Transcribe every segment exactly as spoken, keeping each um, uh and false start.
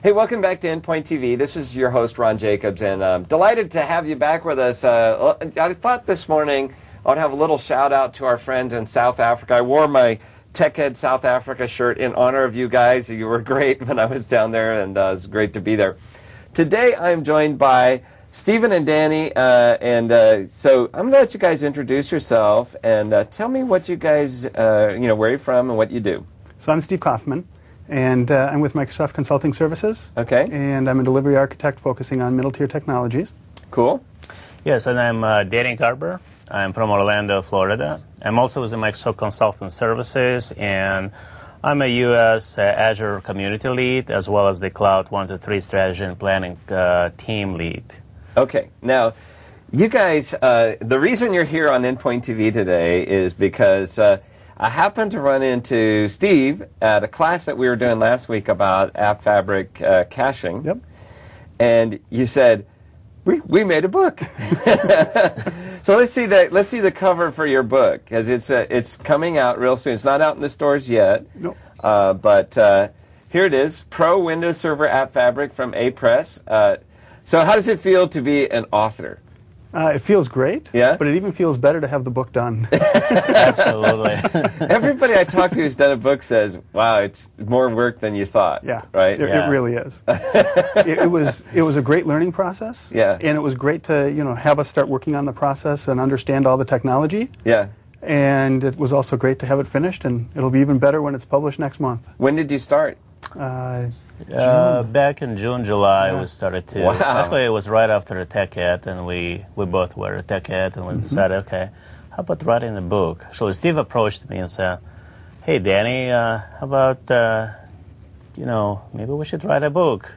Hey, welcome back to Endpoint T V. This is your host, Ron Jacobs, and I'm delighted to have you back with us. Uh, I thought this morning I would have a little shout-out to our friends in South Africa. I wore my TechEd South Africa shirt in honor of you guys. You were great when I was down there, and uh, it was great to be there. Today, I'm joined by Stephen and Danny, uh, and uh, so I'm going to let you guys introduce yourself and uh, tell me what you guys, uh, you know, where you're from and what you do. So I'm Steve Kaufman. And uh, I'm with Microsoft Consulting Services. Okay. And I'm a delivery architect focusing on middle-tier technologies. Cool. Yes, and I'm uh, Danny Garber. I'm from Orlando, Florida. I'm also with the Microsoft Consulting Services, and I'm a U S uh, Azure Community Lead, as well as the Cloud one two three Strategy and Planning uh, Team Lead. Okay. Now, you guys, uh, the reason you're here on Endpoint T V today is because uh, I happened to run into Steve at a class that we were doing last week about App Fabric uh, caching. Yep. And you said, we, we made a book. So let's see the let's see the cover for your book, because it's uh, it's coming out real soon. It's not out in the stores yet. Nope. Uh, but uh, here it is, Pro Windows Server App Fabric from A-Press. Uh, so how does it feel to be an author? Uh, it feels great, Yeah? but it even feels better to have the book done. Absolutely. Everybody I talk to who's done a book says, wow, it's more work than you thought. Yeah, Right? It, Yeah. it really is. it, it was it was a great learning process. Yeah. And it was great to you know have us start working on the process and understand all the technology. Yeah. And it was also great to have it finished, and it'll be even better when it's published next month. When did you start? Uh, Uh, back in June, July, Yeah. we started to. Wow. Actually, it was right after the TechEd, and we, we both were at TechEd, and we decided, okay, how about writing a book? So Steve approached me and said, hey, Danny, uh, how about, uh, you know, maybe we should write a book.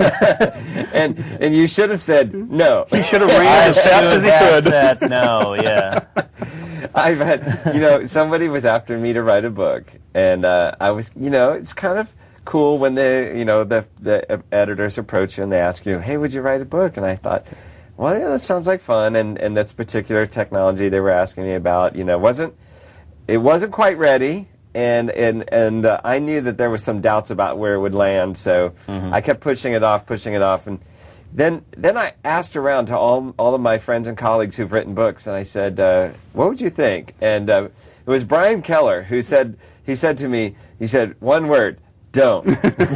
and and you should have said no. he should have ran as fast as he could. Said no, yeah. I've had, you know, somebody was after me to write a book, and uh, I was, you know, it's kind of cool when the, you know, the the editors approach you and they ask you, hey, would you write a book? And I thought, well, yeah, that sounds like fun. And and this particular technology they were asking me about, you know, wasn't it wasn't quite ready, and and and uh, I knew that there was some doubts about where it would land, so Mm-hmm. I kept pushing it off, pushing it off, and then then I asked around to all all of my friends and colleagues who've written books, and I said, uh, what would you think? And uh, it was Brian Keller who said he said to me, he said one word. Don't.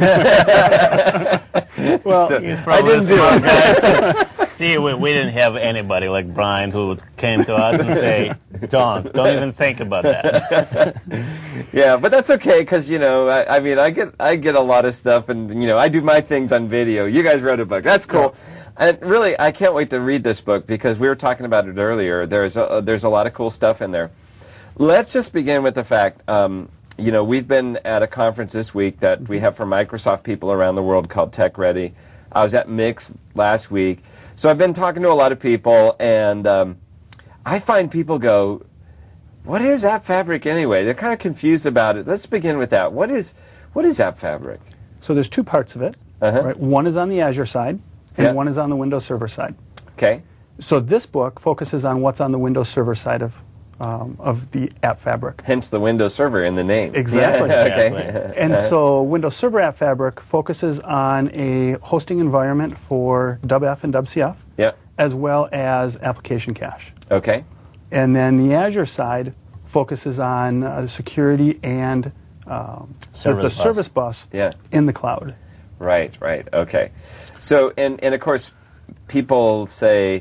Well, So, He's I probably didn't a do smart it. guy. See, we, we didn't have anybody like Brian who came to us and say, don't, don't even think about that. Yeah, but that's okay, because, you know, I, I mean, I get I get a lot of stuff, and, you know, I do my things on video. You guys wrote a book. That's cool. And really, I can't wait to read this book, because we were talking about it earlier. There's a, there's a lot of cool stuff in there. Let's just begin with the fact, um, you know, we've been at a conference this week that we have for Microsoft people around the world called Tech Ready. I was at Mix last week. So I've been talking to a lot of people, and um, I find people go, what is App Fabric anyway? They're kind of confused about it. Let's begin with that. What is what is App Fabric? So there's two parts of it. Uh-huh. Right? One is on the Azure side, and Yeah. one is on the Windows Server side. Okay. So this book focuses on what's on the Windows Server side of um, of the App Fabric. Hence the Windows Server in the name. Exactly. Yeah, okay. Exactly. And so Windows Server App Fabric focuses on a hosting environment for W F and W C F, Yeah. as well as application cache. Okay. And then the Azure side focuses on uh, security and um, the, Service the bus. service bus Yeah. in the cloud. Right, right. Okay. So, and, and of course, people say,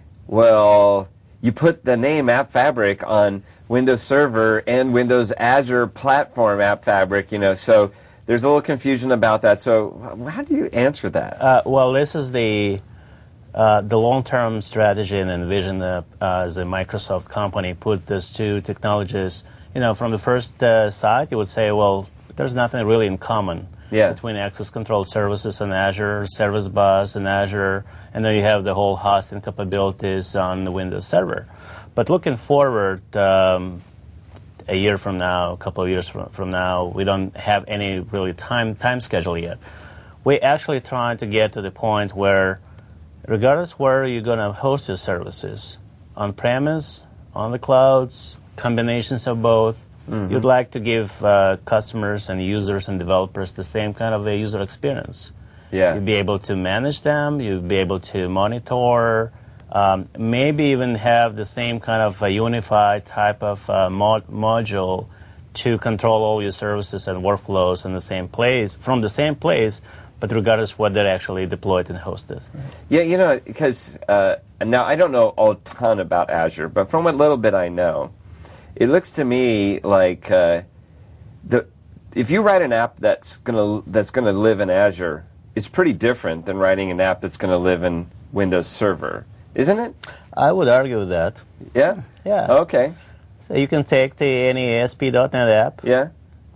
well, you put the name App Fabric on Windows Server and Windows Azure Platform App Fabric, you know, so there's a little confusion about that. So how do you answer that? Uh, well, this is the uh, the long-term strategy and vision that uh, as a Microsoft company put these two technologies. You know, from the first uh, side, you would say, well, there's nothing really in common Yeah. between access control services and Azure, Service Bus and Azure, and then you have the whole hosting capabilities on the Windows Server. But looking forward, um, a year from now, a couple of years from, from now, we don't have any really time time schedule yet. We're actually trying to get to the point where, regardless where you're going to host your services, on-premise, on the clouds, combinations of both, mm-hmm. you'd like to give uh, customers and users and developers the same kind of a user experience. Yeah. You'd be able to manage them. You'd be able to monitor. Um, maybe even have the same kind of a unified type of uh, mod- module to control all your services and workflows in the same place, from the same place, but regardless of what they're actually deployed and hosted. Yeah, you know, because uh, now I don't know a ton about Azure, but from what little bit I know, it looks to me like uh, the if you write an app that's gonna that's gonna live in Azure, it's pretty different than writing an app that's gonna live in Windows Server, isn't it? I would argue with that. Yeah. Yeah. Okay. So you can take the any A S P dot net app, Yeah.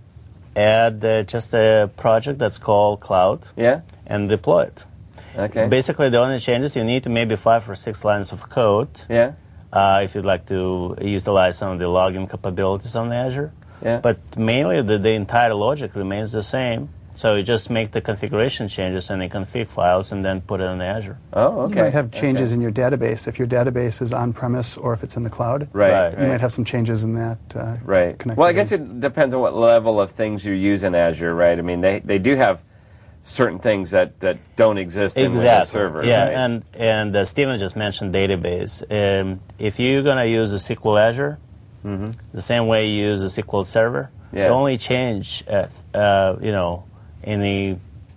add uh, just a project that's called Cloud, Yeah. and deploy it. Okay. Basically, the only changes you need to maybe five or six lines of code. Yeah. Uh, if you'd like to utilize some of the login capabilities on Azure. Yeah. But mainly the, the entire logic remains the same. So you just make the configuration changes in the config files and then put it in Azure. Oh, okay. You might have changes Okay. in your database if your database is on-premise or if it's in the cloud. Right. Right. You right. might have some changes in that. Uh, Right. connectivity. Well, I guess it depends on what level of things you use in Azure, right? I mean, they, they do have certain things that, that don't exist in Windows Exactly. Server. Yeah, right? and and uh, Steven just mentioned database. Um, if you're gonna use a S Q L Azure, Mm-hmm. the same way you use a S Q L Server, Yeah. the only change, uh, uh, you know, in the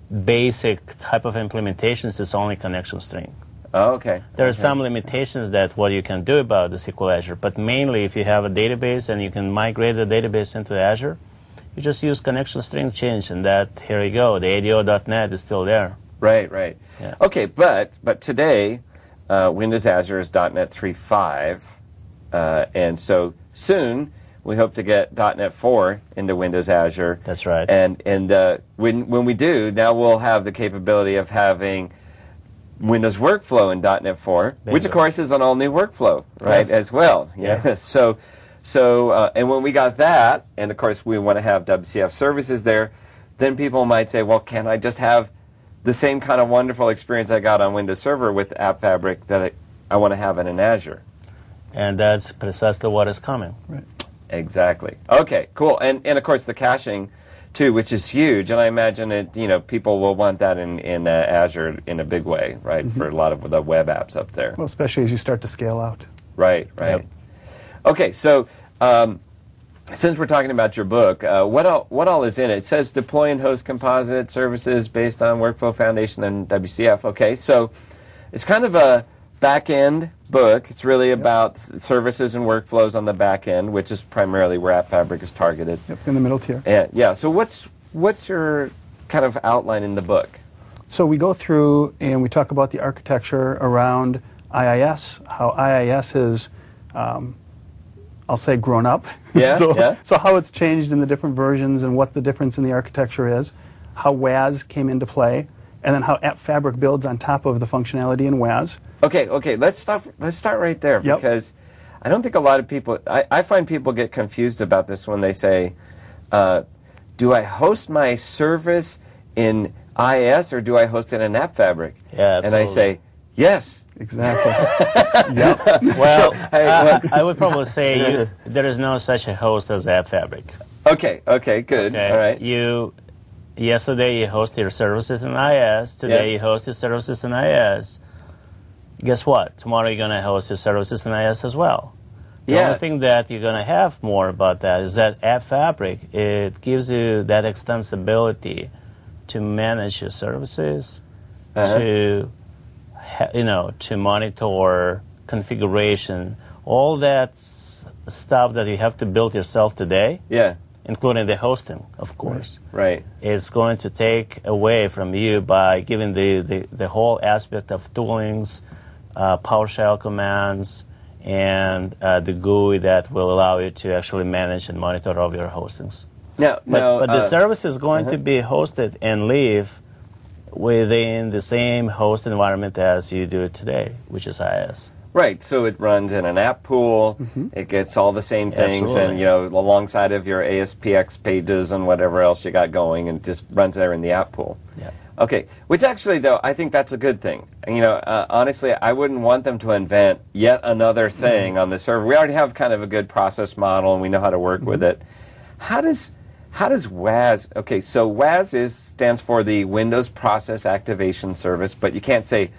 basic type of implementations is only connection string. Oh, okay. There are Okay. some limitations that what you can do about the S Q L Azure, but mainly if you have a database and you can migrate the database into Azure, you just use connection string change, and that, here you go, the A D O dot net is still there. Right, right. Yeah. Okay, but but today, uh, Windows Azure is .NET three point five, uh, and so soon we hope to get .NET four into Windows Azure. That's right. And and uh, when when we do, now we'll have the capability of having Windows Workflow in .NET four, which of Bingo. course is an all-new workflow, right, Yes. as well. Yeah. Yes. so, so uh, and when we got that, and of course we want to have W C F services there, then people might say, well, can I just have the same kind of wonderful experience I got on Windows Server with App Fabric that I, I want to have it in Azure? And that's precisely what is coming. Right. Exactly. Okay, cool. And and of course the caching too, which is huge. And I imagine it. You know, people will want that in in uh, Azure in a big way, right? For a lot of the web apps up there. Well, especially as you start to scale out. Right. Right. Yep. Okay. So. Um, Since we're talking about your book, uh, what all, what all is in it? It says deploy and host composite services based on Workflow Foundation and W C F. Okay, so it's kind of a back-end book. It's really about s- services and workflows on the back end, which is primarily where App Fabric is targeted. Yep, in the middle tier. And, yeah, so what's what's your kind of outline in the book? So we go through and we talk about the architecture around I I S, how I I S has, um, I'll say, grown up. Yeah, so, yeah. so how it's changed in the different versions and what the difference in the architecture is, how W A S came into play, and then how App Fabric builds on top of the functionality in W A S. Okay, okay, let's stop. Let's start right there Yep. because I don't think a lot of people. I, I find people get confused about this when they say, uh, "Do I host my service in I I S or do I host it in App Fabric?" Yeah, and I absolutely. say, "Yes." Exactly. yep. Well, hey, I, what- I would probably say you, there is no such a host as App Fabric. Okay, okay, good. Okay? All right. You, yesterday you hosted your services in I I S. Today Yeah. you host your services in I I S. Guess what? Tomorrow you're going to host your services in I I S as well. The Yeah. only thing that you're going to have more about that is that App Fabric, it gives you that extensibility to manage your services, Uh-huh. to ha- you know, to monitor configuration, all that s- stuff that you have to build yourself today, Yeah. including the hosting, of course, Right. is going to take away from you by giving the, the, the whole aspect of toolings, uh, PowerShell commands, and uh, the G U I that will allow you to actually manage and monitor all of your hostings. Now, But, now, but the uh, service is going to be hosted and live within the same host environment as you do it today, which is I I S. Right, so it runs in an app pool. It gets all the same things, and Absolutely. you know, alongside of your A S P X pages and whatever else you got going, and just runs there in the app pool. Yeah. Okay, which actually, though, I think that's a good thing. You know, uh, honestly, I wouldn't want them to invent yet another thing on the server. We already have kind of a good process model, and we know how to work with it. How does how does W A S, okay, so W A S is, stands for the Windows Process Activation Service, but you can't say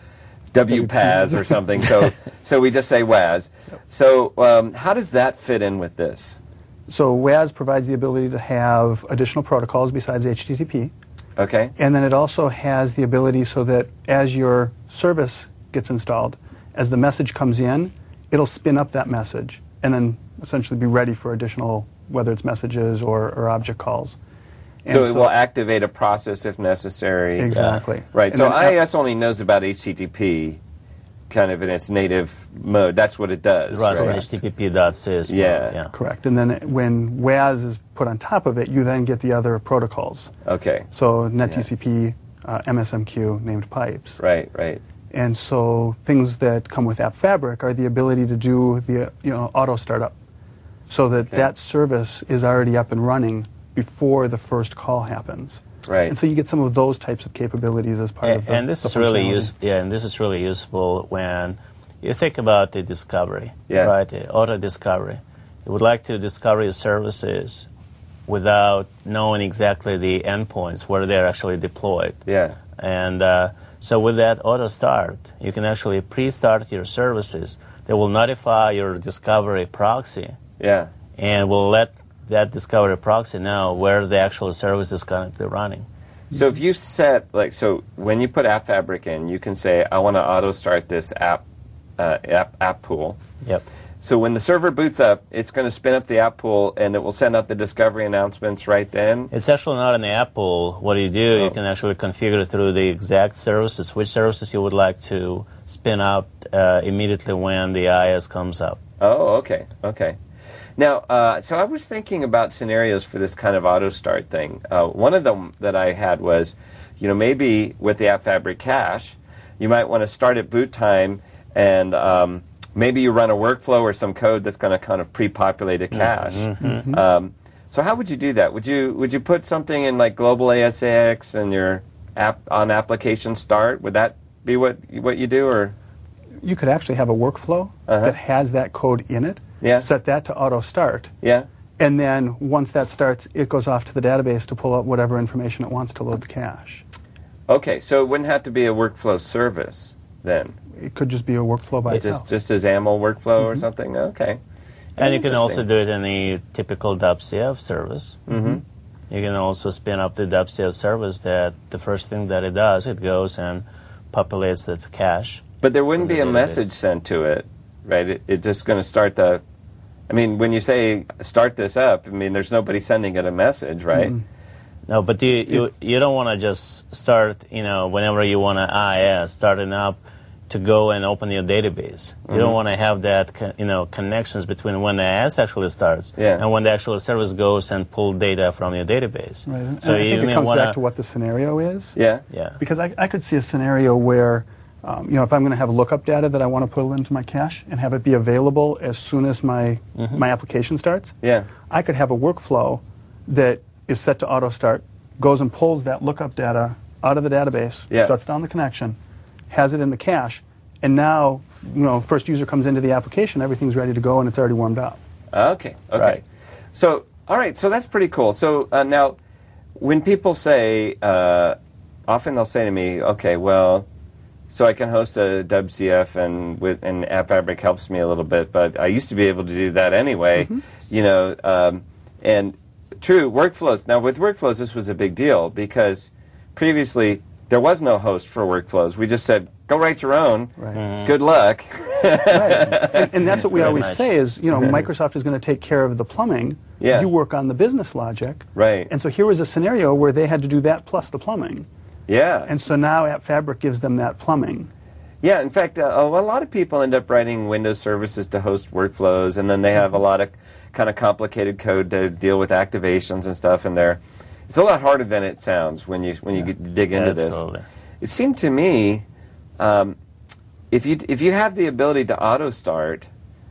W P A S or something, so so we just say W A S. So um, how does that fit in with this? So W A S provides the ability to have additional protocols besides H T T P. Okay. And then it also has the ability so that as your service gets installed, as the message comes in, it'll spin up that message and then essentially be ready for additional, whether it's messages or, or object calls. And So it will activate a process if necessary. Exactly. Yeah. Right. And So then I I S only knows about H T T P kind of in its native mode. That's what it does. Runs right? on H T T P dot sys. Yeah. mode, yeah. Correct. And then when W A S is put on top of it, you then get the other protocols. Okay. So NetTCP, uh, M S M Q, named pipes. Right, right. And so things that come with App Fabric are the ability to do the you know auto startup, so that Okay. that service is already up and running before the first call happens. Right. And so you get some of those types of capabilities as part And, of the and this the is really functionality. use, yeah, and this is really useful when you think about the discovery, Yeah. right? The auto discovery. You would like to discover your services without knowing exactly the endpoints where they're actually deployed. Yeah. And uh, so with that auto start, you can actually pre-start your services. They will notify your discovery proxy Yeah. and will let that discovery proxy know where the actual service is currently running. So if you set, like, so when you put App Fabric in, you can say, I want to auto start this app, uh, app, app pool. Yep. So when the server boots up, it's going to spin up the app pool, and it will send out the discovery announcements right then. It's actually not in the app pool. What do you do? Oh. You can actually configure through the exact services, which services you would like to spin up uh, immediately when the I S comes up. Oh, okay, okay. Now, uh, so I was thinking about scenarios for this kind of auto start thing. Uh, one of them that I had was, you know, maybe with the App Fabric cache, you might want to start at boot time, and um, maybe you run a workflow or some code that's going to kind of pre-populate a cache. Mm-hmm. Um, so how would you do that? Would you would you put something in like global A S A X and your app on application start? Would that be what what you do, or? You could actually have a workflow Uh-huh. that has that code in it. Yeah. Set that to auto start. Yeah. And then once that starts, it goes off to the database to pull out whatever information it wants to load the cache. Okay, so it wouldn't have to be a workflow service then. It could just be a workflow by itself. Just just a XAML workflow or something? Okay. And you can also Interesting. do it in the typical W C F service. Mm-hmm. You can also spin up the W C F service that the first thing that it does, it goes and populates the cache. But there wouldn't from be a the message database. sent to it, right? It, it's just going to start the... I mean, when you say start this up, I mean, there's nobody sending it a message, right? Mm-hmm. No, but you you, you don't want to just start, you know, whenever you want to I S, starting up to go and open your database. You don't want to have that, co- you know, connections between when the I S actually starts Yeah. and when the actual service goes and pull data from your database. Right. And So I you think it may comes wanna, back to what the scenario is. Yeah? yeah. Because I, I could see a scenario where, um, you know, if I'm going to have lookup data that I want to put into my cache and have it be available as soon as my my application starts, Yeah. I could have a workflow that is set to auto start, goes and pulls that lookup data out of the database, Yeah. shuts down the connection, has it in the cache, and now, you know, first user comes into the application, everything's ready to go, and it's already warmed up. Okay, okay. Right. So, all right, so that's pretty cool. So uh, now, when people say, uh, often they'll say to me, okay, well, so I can host a W C F and with and App Fabric helps me a little bit, but I used to be able to do that anyway, you know, um, and true, workflows. Now, with workflows, this was a big deal because previously there was no host for workflows. We just said, go write your own. Right. Good luck. Right. And, and that's what we Very always much. say is, you know, Microsoft is going to take care of the plumbing. Yeah. You work on the business logic. Right. And so here was a scenario where they had to do that plus the plumbing. Yeah. And so now App Fabric gives them that plumbing. Yeah, in fact, uh, a lot of people end up writing Windows services to host workflows, and then they have a lot of kind of complicated code to deal with activations and stuff in there. It's a lot harder than it sounds when you when you get, dig into Absolutely. this. It seemed to me, um, if you if you have the ability to auto start,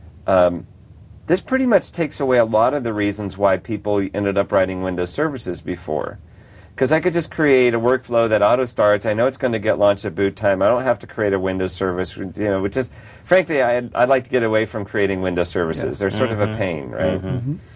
um, this pretty much takes away a lot of the reasons why people ended up writing Windows services before. Because I could just create a workflow that auto starts. I know it's going to get launched at boot time. I don't have to create a Windows service, you know, which is, frankly, I'd, I'd like to get away from creating Windows services. Yes. They're sort of a pain, right?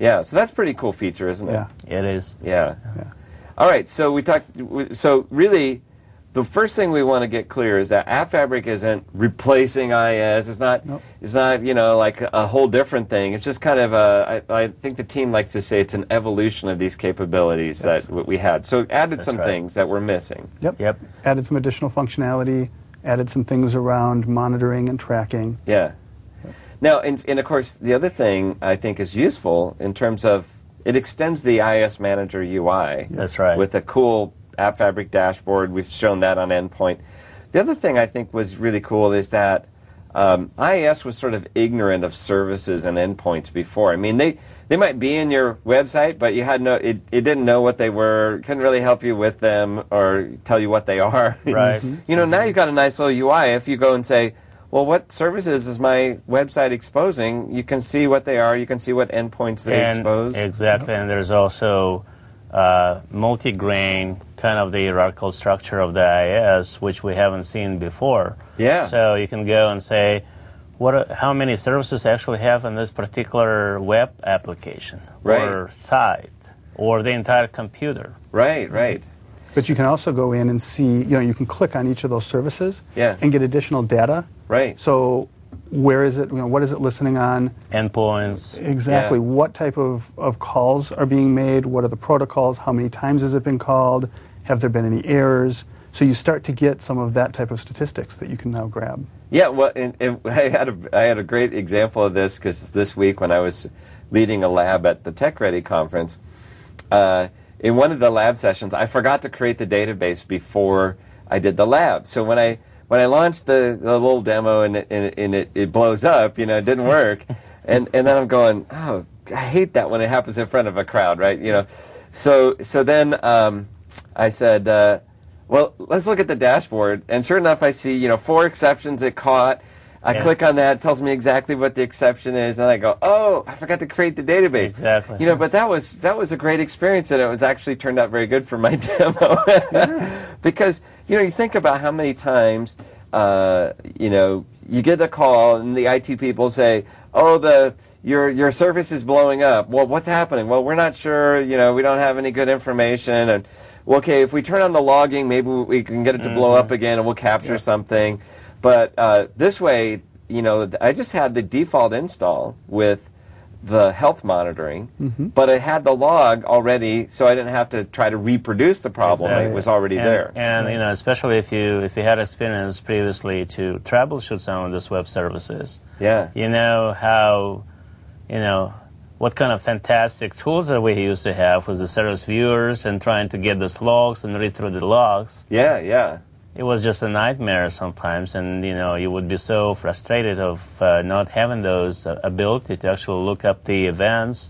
Yeah, so that's a pretty cool feature, isn't it? Yeah. It is. Yeah. Yeah. All right, so we talked, so really, the first thing we want to get clear is that AppFabric isn't replacing I S. It's not, Nope. it's not, you know, like a whole different thing. It's just kind of a, I, I think the team likes to say it's an evolution of these capabilities Yes. that we had. So added That's some right. things that were missing. Yep. Yep. Added some additional functionality, added some things around monitoring and tracking. Yeah. Now, and, and of course, the other thing I think is useful in terms of it extends the I S Manager U I. That's right. With a cool AppFabric dashboard. We've shown that on Endpoint. The other thing I think was really cool is that um, I I S was sort of ignorant of services and endpoints before. I mean, they, they might be in your website, but you had no, it, it didn't know what they were, couldn't really help you with them or tell you what they are. Right. You know, now you've got a nice little U I. If you go and say, well, what services is my website exposing? You can see what they are. You can see what endpoints they And expose. Exactly, and there's also uh, multi-grain, kind of the hierarchical structure of the I S, which we haven't seen before. Yeah. So you can go and say, what? Are, how many services I actually have in this particular web application Right. or site or the entire computer? Right, right. But you can also go in and see, you know, you can click on each of those services Yeah. and get additional data. Right. So where is it, you know, what is it listening on? Endpoints. Exactly. Yeah. What type of, of calls are being made? What are the protocols? How many times has it been called? Have there been any errors? So you start to get some of that type of statistics that you can now grab. Yeah, well, and, and I had a I had a great example of this because this week when I was leading a lab at the Tech Ready conference, uh, in one of the lab sessions, I forgot to create the database before I did the lab. So when I when I launched the, the little demo and, it, and, it, and it, it blows up, you know, it didn't work, and and then I'm going, oh, I hate that when it happens in front of a crowd, right? You know, so so then um, I said. Uh, Well, let's look at the dashboard, and sure enough, I see, you know, four exceptions it caught. I Yeah. click on that, it tells me exactly what the exception is, and I go, oh, I forgot to create the database. Exactly. You know, but that was that was a great experience, and it was actually turned out very good for my demo. Because, you know, you think about how many times, uh, you know, you get a call, and the I T people say, oh, the your your service is blowing up. Well, what's happening? Well, we're not sure, you know, we don't have any good information, and well, okay, if we turn on the logging, maybe we can get it to Mm-hmm. blow up again and we'll capture something. But uh, this way, you know, I just had the default install with the health monitoring, Mm-hmm. but it had the log already, so I didn't have to try to reproduce the problem. Exactly. It was already and, there. And you know, especially if you if you had experience previously to troubleshoot some of these web services, Yeah. you know how, you know, what kind of fantastic tools that we used to have with the service viewers and trying to get those logs and read through the logs. Yeah, yeah. It was just a nightmare sometimes, and you know, you would be so frustrated of uh, not having those uh, ability to actually look up the events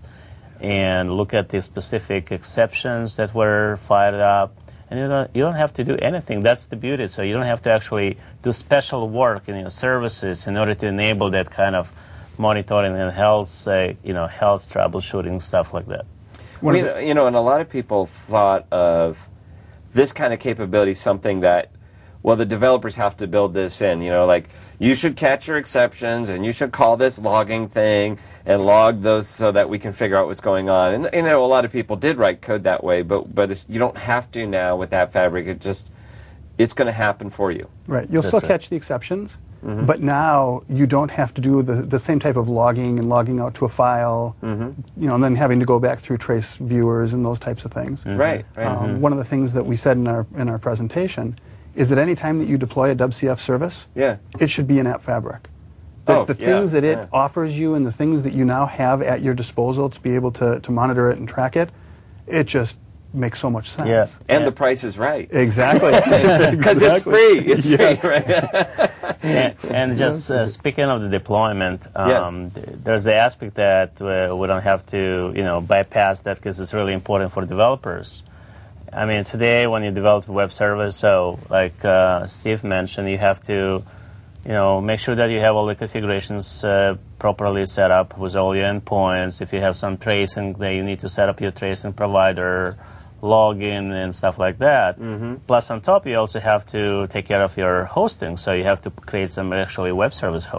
and look at the specific exceptions that were fired up. And you don't, you don't have to do anything. That's the beauty. So you don't have to actually do special work in your services in order to enable that kind of monitoring and health, uh, you know, health troubleshooting, stuff like that. I mean, you know, and a lot of people thought of this kind of capability something that, well, the developers have to build this in, you know, like you should catch your exceptions and you should call this logging thing and log those so that we can figure out what's going on. And, you know, a lot of people did write code that way, but but it's, you don't have to now with AppFabric. It just, it's going to happen for you. Right. You'll That's still it. catch the exceptions, but now you don't have to do the, the same type of logging and logging out to a file, you know, and then having to go back through trace viewers and those types of things. Right, right. Um, One of the things that we said in our in our presentation is that any time that you deploy a W C F service, Yeah. it should be in AppFabric. The, Oh, the yeah, things that it yeah. offers you and the things that you now have at your disposal to be able to, to monitor it and track it, it just makes so much sense. Yeah. And Yeah. the price is right. Exactly. Because it's free. It's Yes. free, right? and, and just uh, speaking of the deployment, Yeah. um, th- there's the aspect that uh, we don't have to, you know, bypass that because it's really important for developers. I mean, today when you develop a web service, so like uh, Steve mentioned, you have to, you know, make sure that you have all the configurations uh, properly set up with all your endpoints. If you have some tracing, then you need to set up your tracing provider, login, and stuff like that. Mm-hmm. Plus, on top, you also have to take care of your hosting. So you have to create some actually web service host.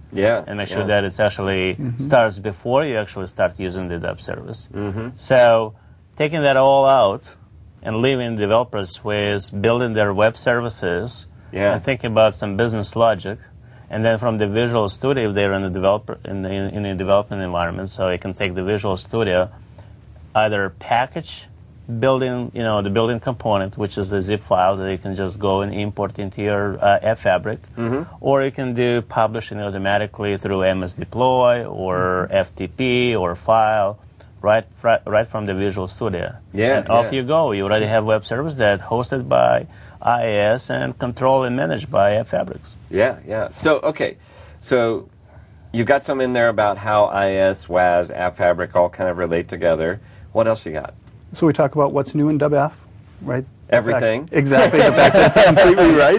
Yeah. And make yeah. sure that it's actually Mm-hmm. starts before you actually start using the dub service. Mm-hmm. So taking that all out and leaving developers with building their web services Yeah. and thinking about some business logic. And then from the Visual Studio, if they're in the developer in the, in, in a development environment, so you can take the Visual Studio, either package building, you know, the building component, which is a zip file that you can just go and import into your uh, App Fabric, Mm-hmm. or you can do publishing automatically through M S Deploy or F T P or file, right, fr- right from the Visual Studio. Yeah, and off yeah. you go. You already have web service that hosted by I A S and controlled and managed by App Fabrics. Yeah, yeah. So, okay. So, you got some in there about how I A S, W A S, App Fabric all kind of relate together. What else you got? So we talk about what's new in DubF, right? Everything. The fact- exactly. The fact that it's completely right.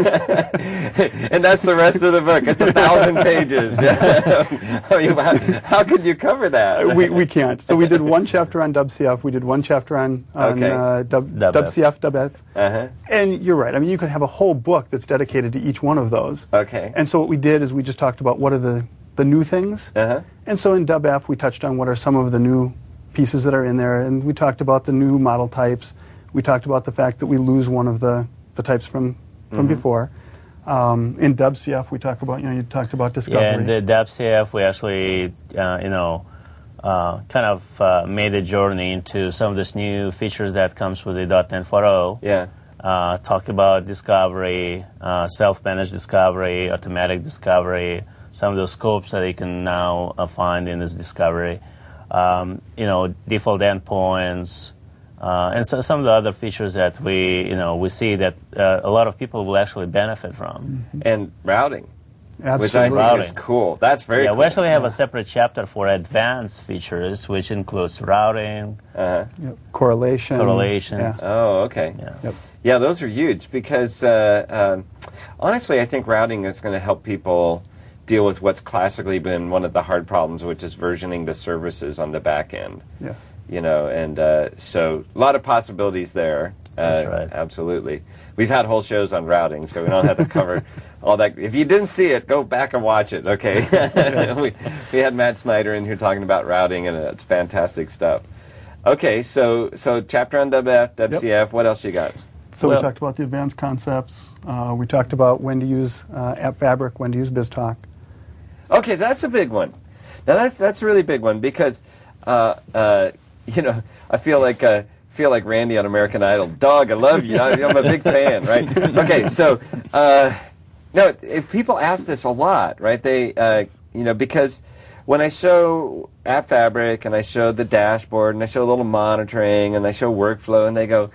And that's the rest of the book. It's a thousand pages. I mean, how, how could you cover that? we, we can't. So we did one chapter on DubCF. We did one chapter on, on Okay. uh, Dub, DubF. DubCF, DubF. Uh-huh. And you're right. I mean, you could have a whole book that's dedicated to each one of those. Okay. And so what we did is we just talked about what are the, the new things. Uh-huh. And so in DubF, we touched on what are some of the new pieces that are in there. And we talked about the new model types. We talked about the fact that we lose one of the, the types from, from Mm-hmm. before. Um, in DubCF, we talk about, you know, you talked about discovery. Yeah, and the DubCF, we actually, uh, you know, uh, kind of uh, made a journey into some of these new features that comes with the .NET four point oh. Yeah. Uh, talk about discovery, uh, self-managed discovery, automatic discovery, some of those scopes that you can now uh, find in this discovery. Um, you know, default endpoints, uh, and so some of the other features that we, you know, we see that uh, a lot of people will actually benefit from. And routing, Absolutely. which I think Routing. is cool. That's very Yeah, cool. we actually have a separate chapter for advanced features, which includes routing, Uh-huh. Yep. Correlation. correlation. Yeah. Oh, okay. Yeah. Yep. Yeah, those are huge because uh, um, honestly, I think routing is going to help people deal with what's classically been one of the hard problems, which is versioning the services on the back end. Yes. You know, and uh, so a lot of possibilities there. Uh, That's right. Absolutely. We've had whole shows on routing, so we don't have to cover all that. If you didn't see it, go back and watch it, okay? we, we had Matt Snyder in here talking about routing, and it's fantastic stuff. Okay, so so chapter on DubF, DubCF, what else you got? So Well- we talked about the advanced concepts. Uh, we talked about when to use uh, App Fabric, when to use BizTalk. Okay, that's a big one. Now that's that's a really big one because, uh, uh, you know, I feel like uh, feel like Randy on American Idol. Dog, I love you. I, I'm a big fan, right? Okay, so uh, no, if people ask this a lot, right? They, uh, you know, because when I show App Fabric and I show the dashboard and I show a little monitoring and I show workflow and they go,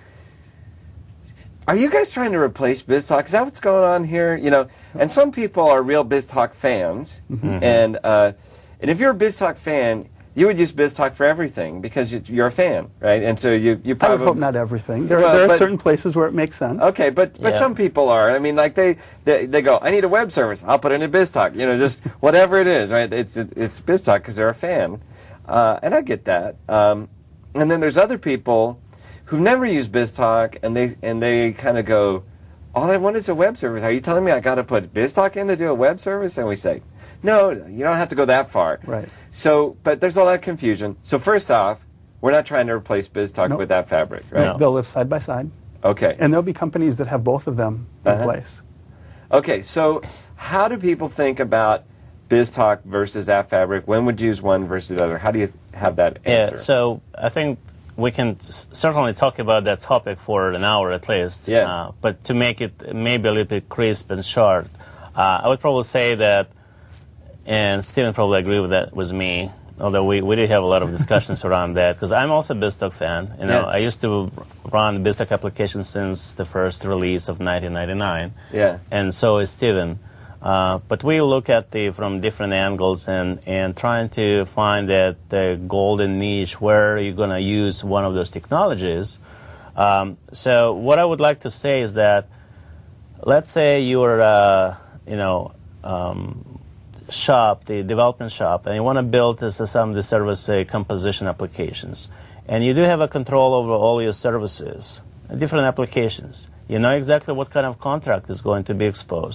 are you guys trying to replace BizTalk? Is that what's going on here? You know, and some people are real BizTalk fans, Mm-hmm. and uh, and if you're a BizTalk fan, you would use BizTalk for everything because you- you're a fan, right? And so you you I probably would hope not everything. There, Well, there are but- certain places where it makes sense. Okay, but but Yeah. some people are. I mean, like they, they they go, I need a web service. I'll put in a BizTalk. You know, just whatever it is, right? It's it's BizTalk because they're a fan, uh, and I get that. Um, and then there's other people who've never used BizTalk, and they and they kind of go, all I want is a web service. Are you telling me I got to put BizTalk in to do a web service? And we say, no, you don't have to go that far. Right. So, but there's a lot of confusion. So first off, we're not trying to replace BizTalk Nope. with that fabric, right? No. They'll live side by side. Okay. And there'll be companies that have both of them in Uh-huh. place. Okay, so how do people think about BizTalk versus App Fabric? When would you use one versus the other? How do you have that answer? Yeah, so I think we can s- certainly talk about that topic for an hour at least. Yeah. Uh, but to make it maybe a little bit crisp and short, uh, I would probably say that, and Steven probably agree with that with me, although we, we did have a lot of discussions around that, because I'm also a BizTalk fan. You know, Yeah. I used to run BizTalk applications since the first release of nineteen ninety-nine. Yeah. And so is Steven. Uh, but we look at the from different angles and, and trying to find that the golden niche where you're going to use one of those technologies. Um, so what I would like to say is that, let's say you're, uh, you know, um, shop, the development shop, and you want to build this, uh, some of the service uh, composition applications, and you do have a control over all your services, different applications. You know exactly what kind of contract is going to be exposed.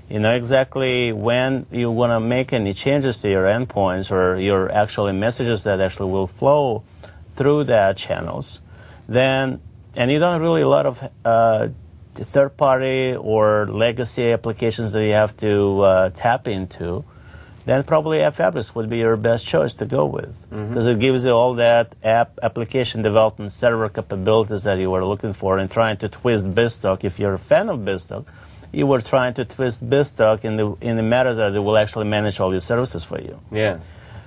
You know exactly when you want to make any changes to your endpoints or your actually messages that actually will flow through the channels. Then, and you don't really a lot of uh, third-party or legacy applications that you have to uh, tap into, then probably AppFabrics would be your best choice to go with, because mm-hmm. it gives you all that app application development server capabilities that you were looking for and trying to twist BizTalk. If you're a fan of BizTalk, you were trying to twist BizTalk in the in the matter that it will actually manage all your services for you. Yeah.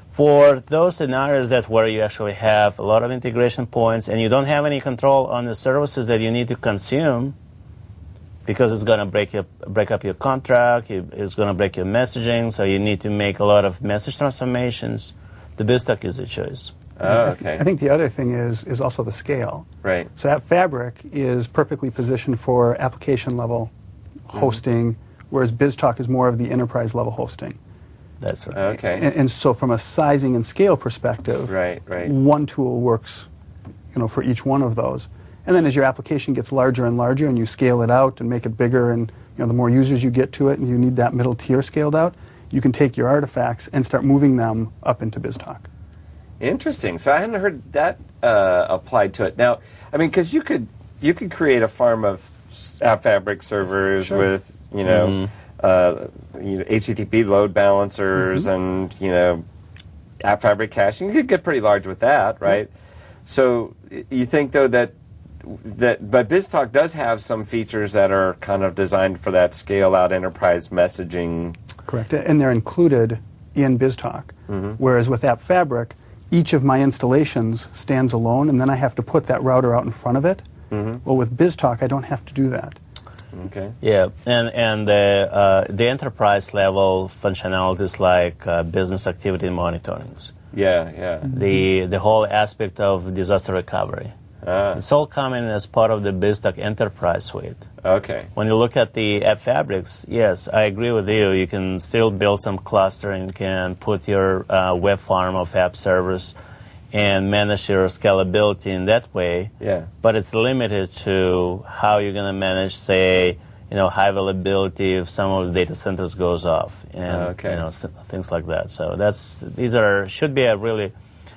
For those scenarios that where you actually have a lot of integration points and you don't have any control on the services that you need to consume, because it's going to break your break up your contract, it's going to break your messaging, so you need to make a lot of message transformations, the BizTalk is a choice. Oh, okay. I think the other thing is is also the scale. Right. So AppFabric is perfectly positioned for application level mm-hmm. hosting, whereas BizTalk is more of the enterprise level hosting. That's right. Okay. And, and so from a sizing and scale perspective, right, right. one tool works, you know, for each one of those. And then as your application gets larger and larger and you scale it out and make it bigger, and you know, the more users you get to it and you need that middle tier scaled out, you can take your artifacts and start moving them up into BizTalk. Interesting. So I hadn't heard that uh, applied to it. Now, I mean, because you could you could create a farm of AppFabric servers sure. with you know, mm-hmm. uh, you know H T T P load balancers mm-hmm. and you know AppFabric caching. You could get pretty large with that, right? Mm-hmm. So you think though that that but BizTalk does have some features that are kind of designed for that scale out enterprise messaging. Correct, and they're included in BizTalk. Mm-hmm. Whereas with AppFabric, each of my installations stands alone, and then I have to put that router out in front of it. Mm-hmm. Well, with BizTalk, I don't have to do that. Okay. Yeah, and and the uh, the enterprise level functionalities like uh, business activity monitorings. Yeah, yeah. The the whole aspect of disaster recovery. Ah. It's all coming as part of the BizTalk Enterprise Suite. Okay. When you look at the AppFabrics, yes, I agree with you. You can still build some clustering, you can put your uh, web farm of app servers and manage your scalability in that way. Yeah. But it's limited to how you're going to manage, say, you know, high availability if some of the data centers goes off, and okay. you know, things like that. So that's these are should be a really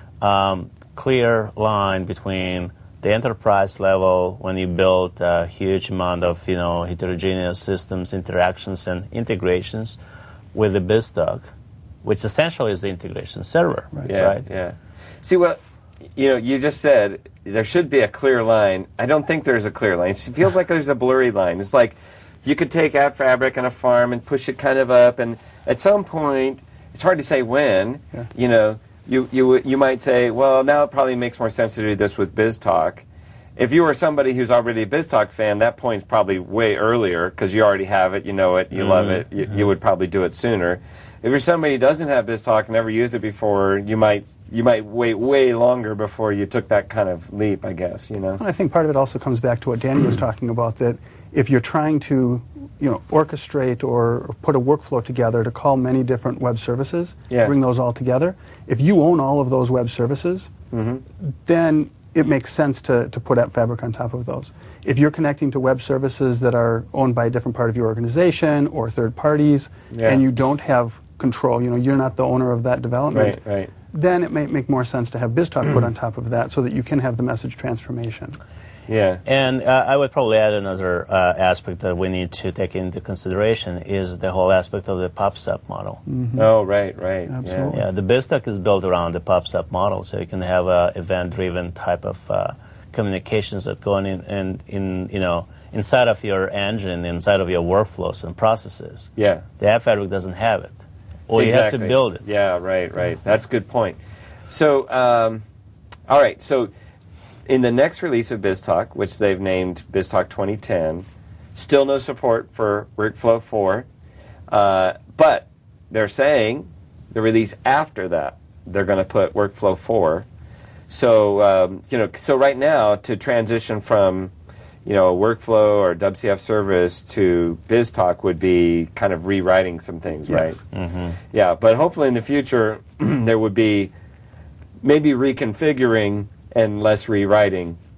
um, clear line between the enterprise level when you build a huge amount of you know heterogeneous systems, interactions, and integrations with the BizTalk, which essentially is the integration server, right? Yeah, right? Yeah. See, what you know, you just said there should be a clear line. I don't think there's a clear line. It feels like there's a blurry line. It's like you could take AppFabric and a farm and push it kind of up, and at some point, it's hard to say when. Yeah. You know. You, you, you might say, well, now it probably makes more sense to do this with BizTalk. If you were somebody who's already a BizTalk fan, that point's probably way earlier because you already have it, you know it, you mm-hmm. love it, you, mm-hmm. you would probably do it sooner. If you're somebody who doesn't have BizTalk, never used it before, you might you might wait way longer before you took that kind of leap, I guess, you know. I think part of it also comes back to what Danny was talking about, that if you're trying to you know, orchestrate or, or put a workflow together to call many different web services, yeah. bring those all together, if you own all of those web services, mm-hmm. then it makes sense to, to put AppFabric on top of those. If you're connecting to web services that are owned by a different part of your organization or third parties, yeah. and you don't have control, you know, you're not the owner of that development, right, right. then it may make more sense to have BizTalk put on top of that so that you can have the message transformation. Yeah. And uh, I would probably add another uh, aspect that we need to take into consideration is the whole aspect of the PubSub model. Mm-hmm. Oh, right, right. Absolutely. Yeah, yeah the BizTalk is built around the PubSub model, so you can have a event-driven type of uh, communications that go in, in, in, you know, inside of your engine, inside of your workflows and processes. Yeah. The AppFabric doesn't have it. Or exactly. you have to build it. Yeah, right, right. That's a good point. So, um, all right, so in the next release of BizTalk, which they've named BizTalk twenty ten, still no support for Workflow four, uh, but they're saying the release after that, they're going to put Workflow four. So, um, you know, so right now, to transition from, you know, a workflow or W C F service to BizTalk would be kind of rewriting some things, yes. right? Mm-hmm. Yeah, but hopefully in the future, there would be maybe reconfiguring and less rewriting.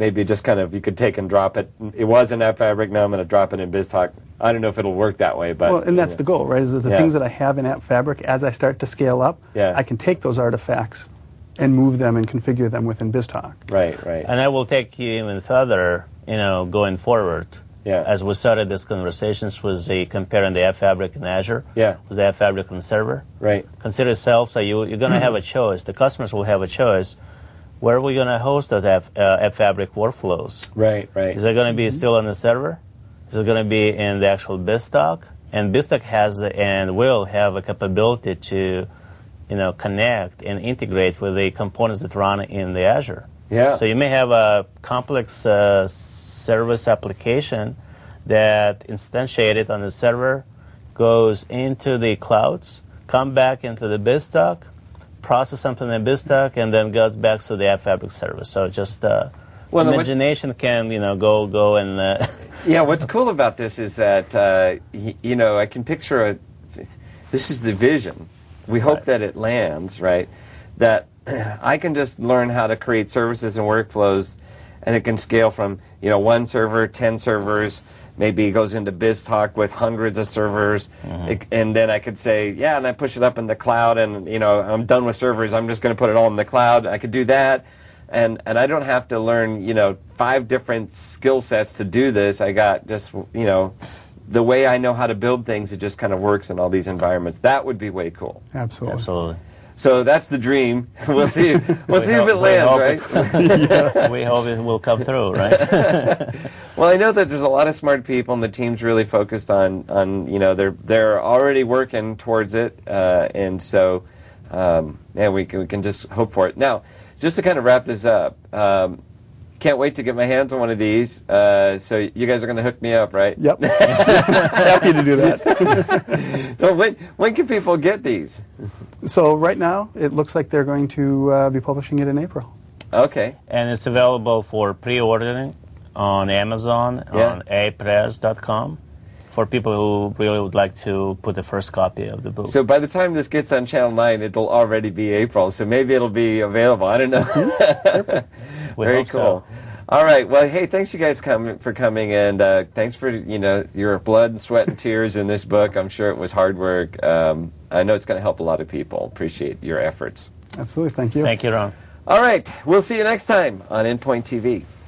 maybe just kind of you could take and drop it. It was in AppFabric, now I'm going to drop it in BizTalk. I don't know if it'll work that way, but well, and that's yeah. the goal, right? Is that the Yeah. things that I have in AppFabric, as I start to scale up, Yeah. I can take those artifacts and move them and configure them within BizTalk. Right, right. And I will take you even further, you know, going forward. Yeah. As we started these conversations was a comparing the AppFabric and Azure. Yeah. Was the AppFabric and server. Right. Consider yourself, so you, you're going to have a choice. The customers will have a choice. Where are we going to host those App, uh, AppFabric workflows? Right, right. Is it going to be still on the server? Is it going to be in the actual BizTalk? And BizTalk has the, and will have a capability to, you know, connect and integrate with the components that run in the Azure. Yeah. So you may have a complex uh, service application that instantiated on the server, goes into the clouds, come back into the BizTalk, process something in BizTalk, and then goes back to the AppFabric service. So just uh, Well, then what- imagination can, you know, go go and. Uh, Yeah, what's cool about this is that, uh, y- you know, I can picture a, this is the vision. We hope Right. that it lands, right? That I can just learn how to create services and workflows, and it can scale from, you know, one server, ten servers, maybe it goes into BizTalk with hundreds of servers, it, and then I could say, yeah, and I push it up in the cloud, and, you know, I'm done with servers, I'm just going to put it all in the cloud. I could do that. And and I don't have to learn, you know, five different skill sets to do this. I got just, you know, the way I know how to build things, it just kind of works in all these environments. That would be way cool. Absolutely. Absolutely. So that's the dream. We'll see. We'll We see hope- if it we lands, hope right? it- We hope it will come through, right? Well, I know that there's a lot of smart people, and the team's really focused on, on you know, they're they're already working towards it, uh, and so, um, yeah, we can we can just hope for it. Now, just to kind of wrap this up, um, can't wait to get my hands on one of these. Uh, so you guys are going to hook me up, right? Yep. Happy to do that. Well, when when can people get these? So right now, it looks like they're going to uh, be publishing it in April. Okay. And it's available for pre-ordering on Amazon, Yeah. on a press dot com, for people who really would like to put the first copy of the book. So by the time this gets on Channel nine, it'll already be April. So maybe it'll be available. I don't know. We Very hope so. cool. All right. Well, hey, thanks you guys com- for coming, and uh, thanks for, you know, your blood and sweat and tears in this book. I'm sure it was hard work. Um, I know it's going to help a lot of people. Appreciate your efforts. Absolutely. Thank you. Thank you, Ron. All right. We'll see you next time on Endpoint T V.